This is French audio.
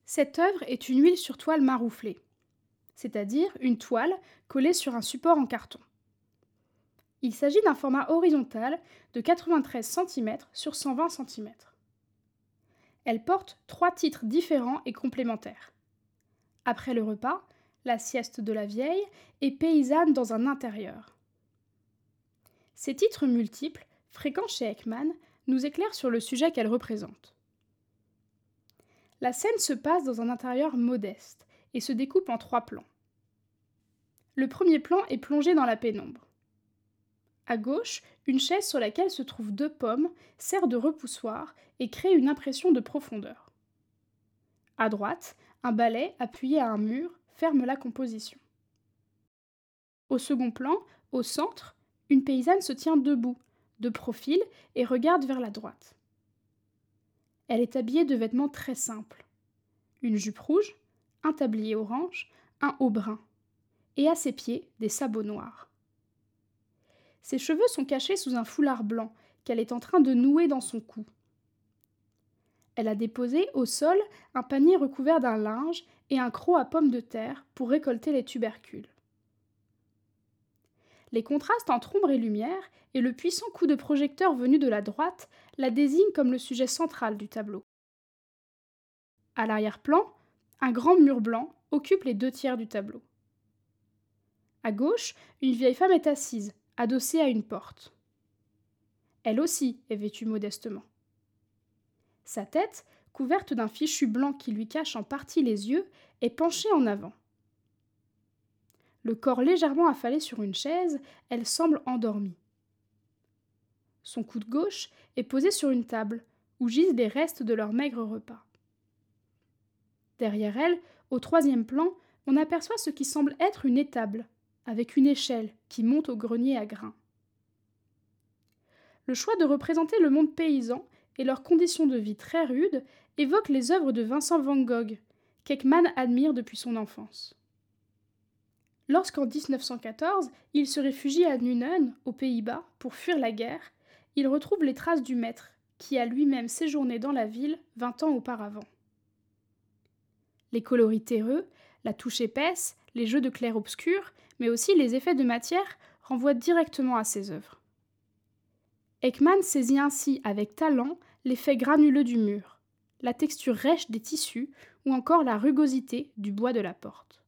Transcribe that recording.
Cette œuvre est une huile sur toile marouflée, c'est-à-dire une toile collée sur un support en carton. Il s'agit d'un format horizontal de 93 cm sur 120 cm. Elle porte trois titres différents et complémentaires. Après le repas, la sieste de la vieille et paysanne dans un intérieur. Ces titres multiples, fréquents chez Ekman, nous éclairent sur le sujet qu'elle représente. La scène se passe dans un intérieur modeste et se découpe en trois plans. Le premier plan est plongé dans la pénombre. À gauche, une chaise sur laquelle se trouvent deux pommes sert de repoussoir et crée une impression de profondeur. À droite, un balai appuyé à un mur ferme la composition. Au second plan, au centre, une paysanne se tient debout, de profil et regarde vers la droite. Elle est habillée de vêtements très simples. Une jupe rouge, un tablier orange, un haut brun, et à ses pieds des sabots noirs. Ses cheveux sont cachés sous un foulard blanc qu'elle est en train de nouer dans son cou. Elle a déposé au sol un panier recouvert d'un linge et un croc à pommes de terre pour récolter les tubercules. Les contrastes entre ombre et lumière et le puissant coup de projecteur venu de la droite la désignent comme le sujet central du tableau. À l'arrière-plan, un grand mur blanc occupe les deux tiers du tableau. À gauche, une vieille femme est assise, adossée à une porte. Elle aussi est vêtue modestement. Sa tête, couverte d'un fichu blanc qui lui cache en partie les yeux, est penchée en avant. Le corps légèrement affalé sur une chaise, elle semble endormie. Son coude gauche est posé sur une table, où gisent les restes de leur maigre repas. Derrière elle, au troisième plan, on aperçoit ce qui semble être une étable, avec une échelle qui monte au grenier à grains. Le choix de représenter le monde paysan et leurs conditions de vie très rudes évoque les œuvres de Vincent van Gogh, qu'Ekman admire depuis son enfance. Lorsqu'en 1914, il se réfugie à Nuenen, aux Pays-Bas, pour fuir la guerre, il retrouve les traces du maître, qui a lui-même séjourné dans la ville 20 ans auparavant. Les coloris terreux, la touche épaisse, les jeux de clair-obscur, mais aussi les effets de matière renvoient directement à ses œuvres. Ekman saisit ainsi avec talent l'effet granuleux du mur, la texture rêche des tissus ou encore la rugosité du bois de la porte.